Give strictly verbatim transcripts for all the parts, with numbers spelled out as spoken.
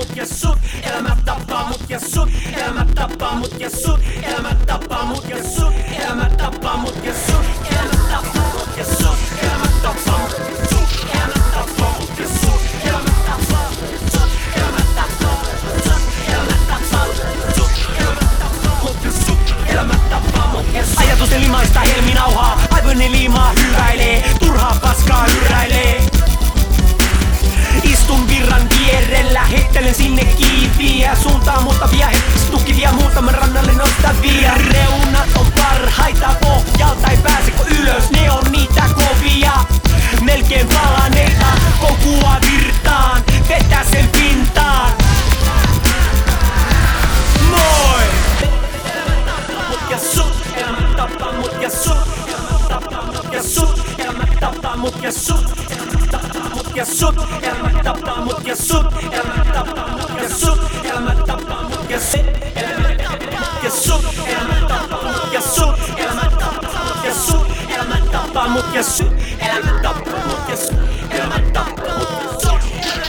mut ja sut. Elämä tappaa mut ja sut. Elämä tappaa mut ja sut. Elämä tappaa mut ja sut. Elämä tappaa mut ja sut. Elämä tappaa mut ja sut. Elämä tappaa mut ja sut. Elämä tappaa mut ja sut. Elämä tappaa mut ja sut. Elämä tappaa mut ja sut. Elämä tappaa mut ja sut. Elämä tappaa mut ja sut. Elämä tappaa mut ja sut. Ajatusten limaista helminauhaa. Aivoinen liimaa hyväilee. Turhaa paskaa hyräilee. Istun virran vierellä, heittelen sinne kiiviä. Suuntaan muuttavia, hetkistä tukivia, muutaman rannalle nostavia. Reunat on parhaita, pohjalta ei pääse kun ylös, ne on niitä kovia. Melkein palaneita, kokua virtaan, vetää sen pintaan. Moi! Elämä tappaa mut ja sut, elämä tappaa mut ja sut. Elämä tappaa mut ja sut, elämä tappaa mut ja sut. Ja sut, elämä tappaa mut ja sut. Elämä tappaa mut ja sut. Elämä tappaa mut ja sut. Elämä tappaa mut ja sut. Elämä tappaa mut ja sut. Elämä tappaa mut ja sut. Elämä tappaa mut ja sut. Elämä tappaa mut ja sut. Elämä tappaa mut ja sut.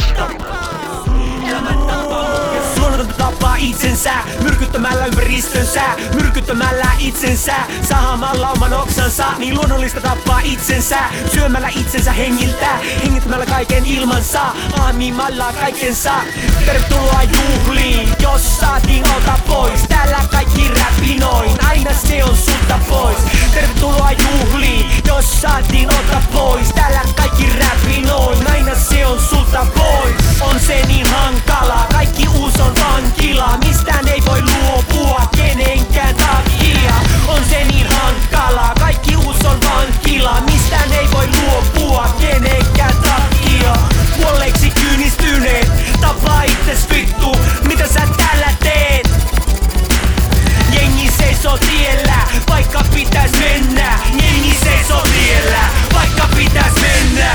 Elämä tappaa mut ja sut. Luonnotonta tappaa itsensä myrkyttämällä ympäristönsä, myrkyttämällä itsensä, sahamalla oman oksansa. Niin luonnollista tappaa itsensä, syömällä itsensä hengiltä, hengittämällä kaiken ilmansa, aamimalla kaikensa. Tervetuloa juhliin, jos saatiin ota pois. Täällä kaikki räpinoin, aina se on sulta pois. Tervetuloa juhliin, jos saatiin ota pois. Täällä kaikki räpinoin, aina se on sulta pois. On se niin hankala, kaikki uus on vankila. Mistään ei voi luopua kenenkään takia. On se niin hankala, kaikki uus on vankila. Mistään ei voi luopua kenenkään takia. Kuolleeksi kyynistyneet, tapaa itses vittu. Mitä sä täällä teet? Jengi seisoo tiellä, vaikka pitäis mennä. Jengi seisoo tiellä, vaikka pitäis mennä.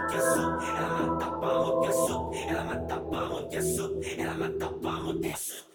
Elämä tappaa mut ja sut, elämä tappaa mut ja sut.